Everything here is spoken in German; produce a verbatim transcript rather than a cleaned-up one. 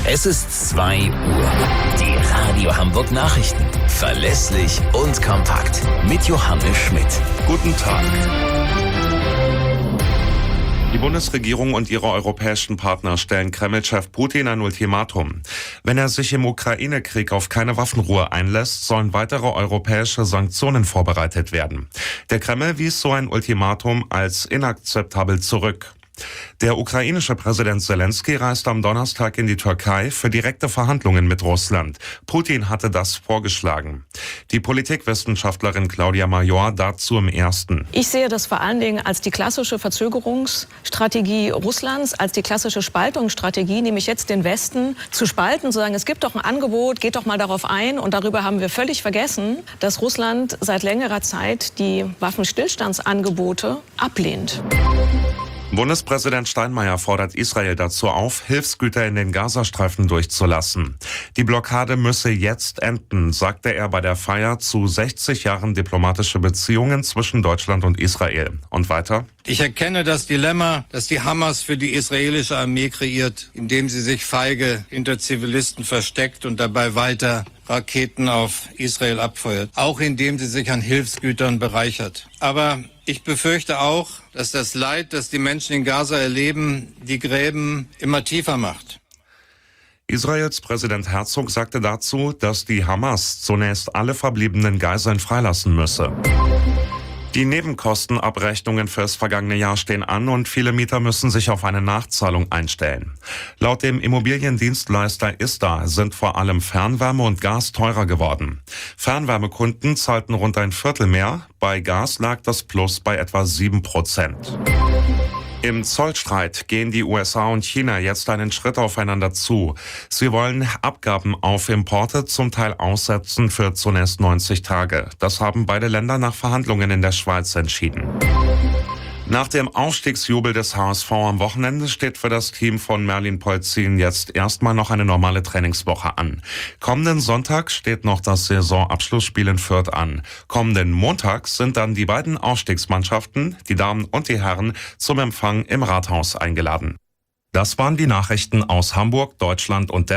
Es ist zwei Uhr. Die Radio Hamburg Nachrichten. Verlässlich und kompakt. Mit Johannes Schmidt. Guten Tag. Die Bundesregierung und ihre europäischen Partner stellen Kreml-Chef Putin ein Ultimatum. Wenn er sich im Ukraine-Krieg auf keine Waffenruhe einlässt, sollen weitere europäische Sanktionen vorbereitet werden. Der Kreml wies so ein Ultimatum als inakzeptabel zurück. Der ukrainische Präsident Zelensky reist am Donnerstag in die Türkei für direkte Verhandlungen mit Russland. Putin hatte das vorgeschlagen. Die Politikwissenschaftlerin Claudia Major dazu im Ersten. Ich sehe das vor allen Dingen als die klassische Verzögerungsstrategie Russlands, als die klassische Spaltungsstrategie, nämlich jetzt den Westen zu spalten, zu sagen, es gibt doch ein Angebot, geht doch mal darauf ein. Und darüber haben wir völlig vergessen, dass Russland seit längerer Zeit die Waffenstillstandsangebote ablehnt. Bundespräsident Steinmeier fordert Israel dazu auf, Hilfsgüter in den Gazastreifen durchzulassen. Die Blockade müsse jetzt enden, sagte er bei der Feier zu sechzig Jahren diplomatische Beziehungen zwischen Deutschland und Israel. Und weiter? Ich erkenne das Dilemma, das die Hamas für die israelische Armee kreiert, indem sie sich feige hinter Zivilisten versteckt und dabei weiter Raketen auf Israel abfeuert, auch indem sie sich an Hilfsgütern bereichert. Aber ich befürchte auch, dass das Leid, das die Menschen in Gaza erleben, die Gräben immer tiefer macht. Israels Präsident Herzog sagte dazu, dass die Hamas zunächst alle verbliebenen Geiseln freilassen müsse. Die Nebenkostenabrechnungen fürs vergangene Jahr stehen an und viele Mieter müssen sich auf eine Nachzahlung einstellen. Laut dem Immobiliendienstleister ISDA sind vor allem Fernwärme und Gas teurer geworden. Fernwärmekunden zahlten rund ein Viertel mehr, bei Gas lag das Plus bei etwa sieben Prozent. Im Zollstreit gehen die U S A und China jetzt einen Schritt aufeinander zu. Sie wollen Abgaben auf Importe zum Teil aussetzen für zunächst neunzig Tage. Das haben beide Länder nach Verhandlungen in der Schweiz entschieden. Nach dem Aufstiegsjubel des H S V am Wochenende steht für das Team von Merlin Polzin jetzt erstmal noch eine normale Trainingswoche an. Kommenden Sonntag steht noch das Saisonabschlussspiel in Fürth an. Kommenden Montag sind dann die beiden Aufstiegsmannschaften, die Damen und die Herren, zum Empfang im Rathaus eingeladen. Das waren die Nachrichten aus Hamburg, Deutschland und der